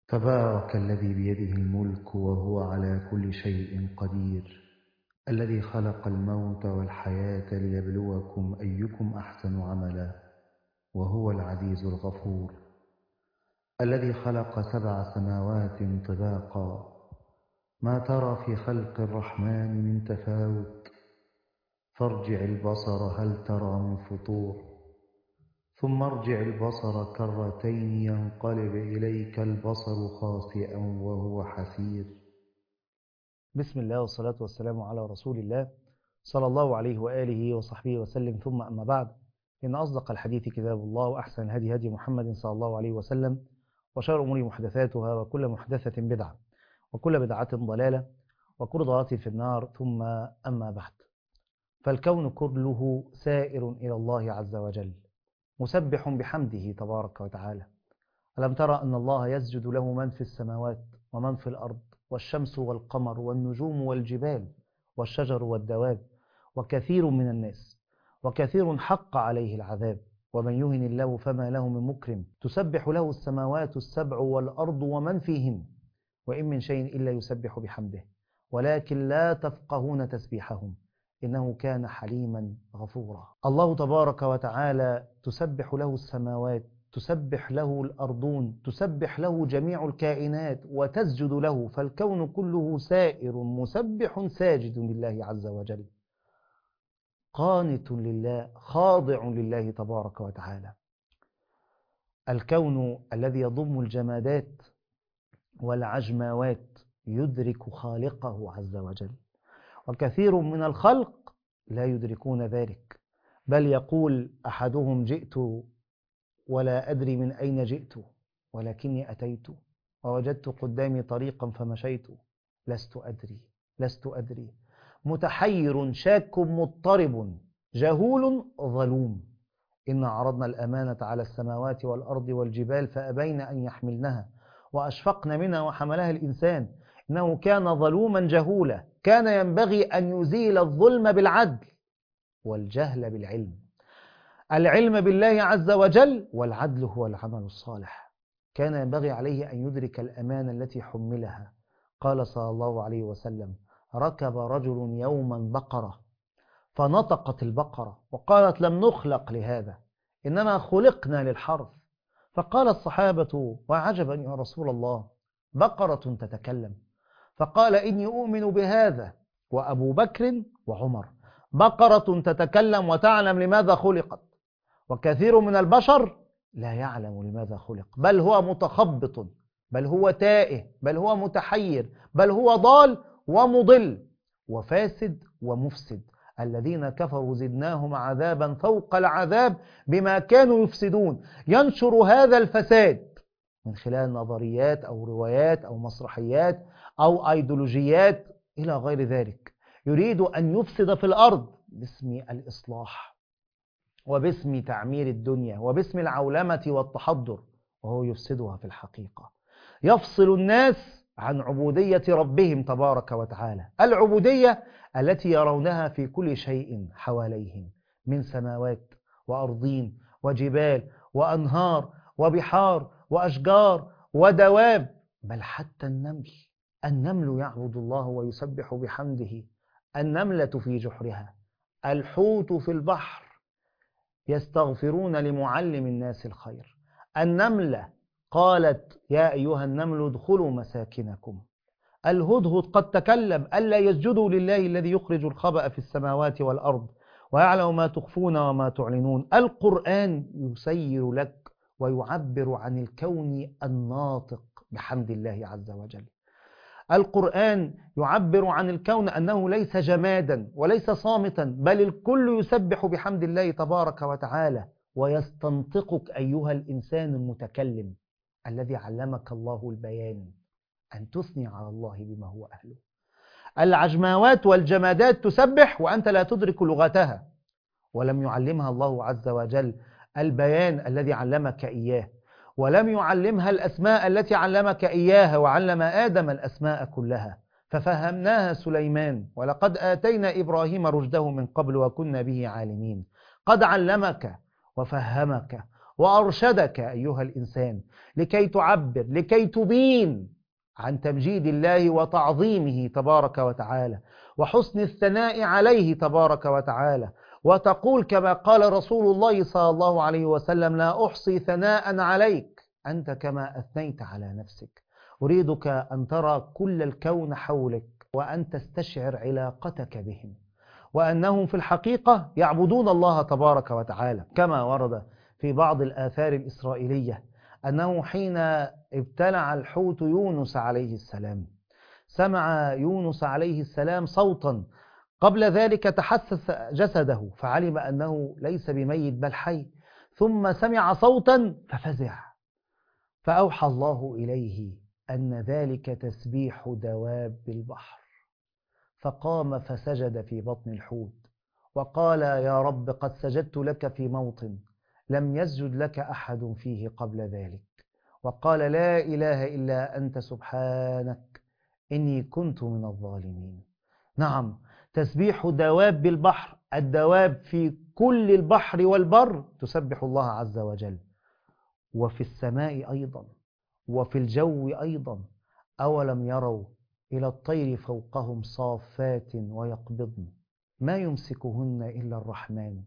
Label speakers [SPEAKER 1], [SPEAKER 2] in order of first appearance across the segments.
[SPEAKER 1] تبارك الذي بيده الملك وهو على كل شيء قدير، الذي خلق الموت والحياة ليبلوكم أيكم أحسن عملا، وهو العزيز الغفور، الذي خلق 7 سماوات طباقا، ما ترى في خلق الرحمن من تفاوت، فارجع البصر هل ترى من فطور، ثم ارجع البصر كرتين ينقلب إليك البصر خاسئا وهو حسير.
[SPEAKER 2] بسم الله والصلاة والسلام على رسول الله صلى الله عليه وآله وصحبه وسلم، ثم أما بعد، إن أصدق الحديث كتاب الله، وأحسن الهدي هدي محمد صلى الله عليه وسلم، وشر الأمور محدثاتها، وكل محدثة بدعة، وكل بدعة ضلالة، وكل ضلالة في النار. ثم أما بعد، فالكون كله سائر إلى الله عز وجل، مسبح بحمده تبارك وتعالى. ألم ترى أن الله يسجد له من في السماوات ومن في الأرض، والشمس والقمر والنجوم والجبال والشجر والدواب، وكثير من الناس، وكثير حق عليه العذاب، ومن يهن الله فما له من مكرم. تسبح له السماوات السبع والأرض ومن فيهن، وإن من شيء إلا يسبح بحمده، ولكن لا تفقهون تسبيحهم، إنه كان حليما غفورا. الله تبارك وتعالى تسبح له السماوات، تسبح له الأرضون، تسبح له جميع الكائنات وتسجد له، فالكون كله سائر مسبح ساجد لله عز وجل، قانت لله، خاضع لله تبارك وتعالى. الكون الذي يضم الجمادات والعجماوات يدرك خالقه عز وجل، وكثير من الخلق لا يدركون ذلك، بل يقول أحدهم: جئت ولا أدري من أين جئت، ولكني أتيت ووجدت قدامي طريقا فمشيت، لست أدري، متحير شاك مضطرب جهول ظلوم. إنا عرضنا الأمانة على السماوات والأرض والجبال فأبين أن يحملنها وأشفقن منها وحملها الإنسان إنه كان ظلوما جهولا. كان ينبغي أن يزيل الظلم بالعدل والجهل بالعلم، العلم بالله عز وجل، والعدل هو العمل الصالح. كان ينبغي عليه أن يدرك الأمانة التي حملها. قال صلى الله عليه وسلم: ركب رجل يوما بقرة فنطقت البقرة وقالت: لم نخلق لهذا، إنما خلقنا للحرث. فقال الصحابة: وعجبا يا رسول الله، بقرة تتكلم؟ فقال: إني أؤمن بهذا وأبو بكر وعمر، بقرة تتكلم وتعلم لماذا خلقت، وكثير من البشر لا يعلم لماذا خلق، بل هو متخبط، بل هو تائه، بل هو متحير، بل هو ضال ومضل وفاسد ومفسد. الذين كفروا زدناهم عذابا فوق العذاب بما كانوا يفسدون. ينشر هذا الفساد من خلال نظريات أو روايات أو مسرحيات أو أيديولوجيات إلى غير ذلك، يريد أن يفسد في الأرض باسم الإصلاح وباسم تعمير الدنيا وباسم العولمة والتحضر، وهو يفسدها في الحقيقة. يفصل الناس عن عبودية ربهم تبارك وتعالى، العبودية التي يرونها في كل شيء حواليهم من سماوات وأرضين وجبال وأنهار وبحار وأشجار ودواب، بل حتى النمل يعبد الله ويسبح بحمده، النملة في جحرها، الحوت في البحر يستغفرون لمعلم الناس الخير. النملة قالت: يا أيها النمل ادخلوا مساكنكم. الهدهد قد تكلم: ألا يسجدوا لله الذي يخرج الخبأ في السماوات والأرض ويعلم ما تخفون وما تعلنون. القرآن يسير لك ويعبر عن الكون الناطق بحمد الله عز وجل. القرآن يعبر عن الكون أنه ليس جمادا وليس صامتا، بل الكل يسبح بحمد الله تبارك وتعالى، ويستنطقك أيها الإنسان المتكلم الذي علمك الله البيان أن تثني على الله بما هو أهله. العجماوات والجمادات تسبح وأنت لا تدرك لغتها، ولم يعلمها الله عز وجل البيان الذي علمك إياه، ولم يعلمها الأسماء التي علمك إياها، وعلم آدم الأسماء كلها ففهمناها سليمان، ولقد آتينا إبراهيم رشده من قبل وكنا به عالمين. قد علمك وفهمك وأرشدك أيها الإنسان لكي تعبر، لكي تبين عن تمجيد الله وتعظيمه تبارك وتعالى وحسن الثناء عليه تبارك وتعالى، وتقول كما قال رسول الله صلى الله عليه وسلم: لا أحصي ثناء عليك أنت كما أثنيت على نفسك. أريدك أن ترى كل الكون حولك وأن تستشعر علاقتك بهم، وأنهم في الحقيقة يعبدون الله تبارك وتعالى، كما ورد في بعض الآثار الإسرائيلية أنه حين ابتلع الحوت يونس عليه السلام سمع يونس عليه السلام صوتا، قبل ذلك تحسس جسده فعلم أنه ليس بميت بل حي، ثم سمع صوتا ففزع، فأوحى الله إليه أن ذلك تسبيح دواب البحر، فقام فسجد في بطن الحوت وقال: يا رب قد سجدت لك في موطن لم يسجد لك أحد فيه قبل ذلك، وقال: لا إله إلا أنت سبحانك إني كنت من الظالمين. نعم، تسبيح دواب البحر، الدواب في كل البحر والبر تسبح الله عز وجل، وفي السماء أيضا وفي الجو أيضا. أولم يروا إلى الطير فوقهم صافات ويقبضن ما يمسكهن إلا الرحمن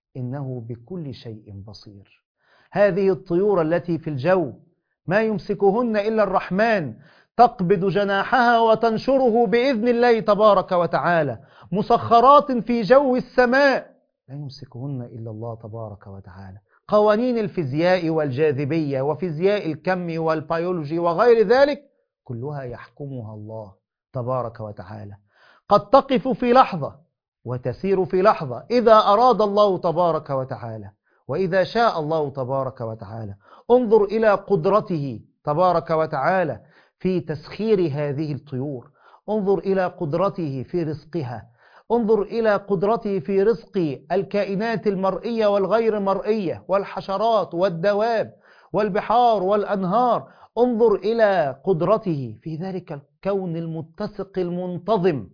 [SPEAKER 2] إنه بكل شيء بصير. هذه الطيور التي في الجو ما يمسكهن إلا الرحمن، تقبض جناحها وتنشره بإذن الله تبارك وتعالى، مسخرات في جو السماء لا يمسكهن إلا الله تبارك وتعالى. قوانين الفيزياء والجاذبية وفيزياء الكم والبيولوجي وغير ذلك كلها يحكمها الله تبارك وتعالى، قد تقف في لحظة وتسير في لحظة إذا أراد الله تبارك وتعالى وإذا شاء الله تبارك وتعالى. انظر إلى قدرته تبارك وتعالى في تسخير هذه الطيور، انظر إلى قدرته في رزقها، انظر إلى قدرته في رزق الكائنات المرئية والغير مرئية والحشرات والدواب والبحار والأنهار، انظر إلى قدرته في ذلك الكون المتسق المنتظم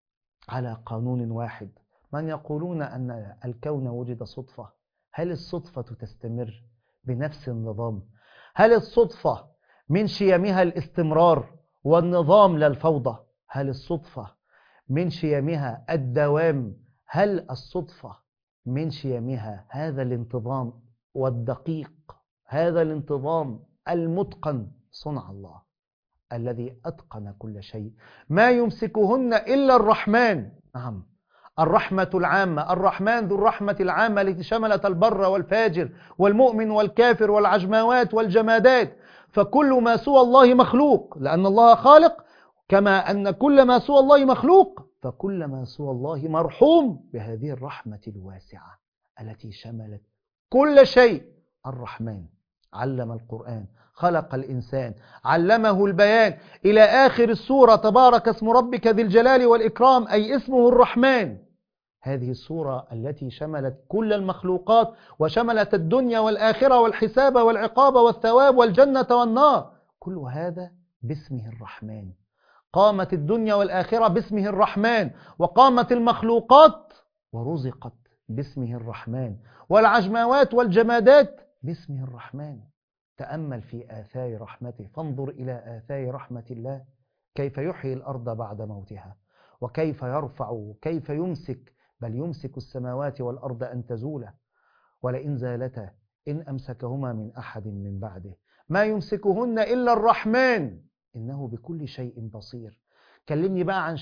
[SPEAKER 2] على قانون واحد. من يقولون أن الكون وجد صدفة، هل الصدفة تستمر بنفس النظام؟ هل الصدفة من شيمها الاستمرار والنظام لا الفوضى؟ هل الصدفة من شيمها الدوام؟ هل الصدفة من شيمها هذا الانتظام والدقيق، هذا الانتظام المتقن؟ صنع الله الذي أتقن كل شيء، ما يمسكهن إلا الرحمن. نعم، الرحمة العامة، الرحمن ذو الرحمة العامة التي شملت البر والفاجر والمؤمن والكافر والعجماوات والجمادات، فكل ما سوى الله مخلوق، لأن الله خالق، كما أن كل ما سوى الله مخلوق فكل ما سوى الله مرحوم بهذه الرحمة الواسعة التي شملت كل شيء. الرحمن علم القرآن، خلق الإنسان، علمه البيان، إلى آخر السورة: تبارك اسم ربك ذي الجلال والإكرام، أي اسمه الرحمن. هذه السورة التي شملت كل المخلوقات وشملت الدنيا والآخرة والحساب والعقاب والثواب والجنة والنار، كل هذا باسمه الرحمن. قامت الدنيا والآخرة باسمه الرحمن، وقامت المخلوقات ورزقت باسمه الرحمن، والعجماوات والجمادات باسمه الرحمن. تأمل في آثار رحمته، فانظر إلى آثار رحمة الله، كيف يحيي الأرض بعد موتها، وكيف يرفع، وكيف يمسك، بل يمسك السماوات والأرض أن تزولا، ولئن زالتا إن أمسكهما من أحد من بعده ما يمسكهن إلا الرحمن إنه بكل شيء بصير. كلمني بقى عن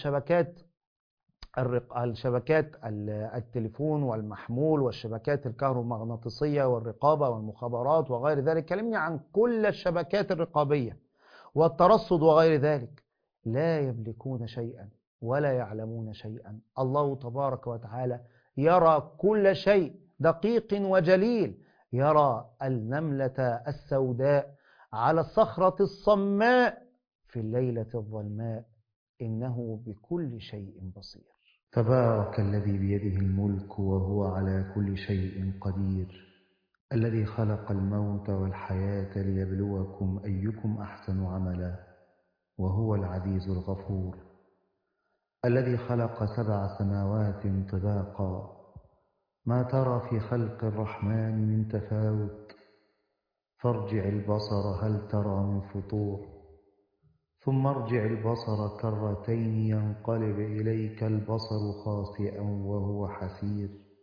[SPEAKER 2] الشبكات التليفون والمحمول والشبكات الكهرومغناطيسية والرقابة والمخابرات وغير ذلك، كلمني عن كل الشبكات الرقابية والترصد وغير ذلك. لا يملكون شيئا ولا يعلمون شيئا. الله تبارك وتعالى يرى كل شيء دقيق وجليل، يرى النملة السوداء على الصخرة الصماء في الليلة الظلماء، إنه بكل شيء بصير.
[SPEAKER 1] تبارك الذي بيده الملك وهو على كل شيء قدير، الذي خلق الموت والحياة ليبلوكم أيكم أحسن عملا، وهو العزيز الغفور، الذي خلق 7 سماوات طباقا، ما ترى في خلق الرحمن من تفاوت، فارجع البصر هل ترى من فطور ثم ارجع البصر كرتين ينقلب إليك البصر خاسئا وهو حسير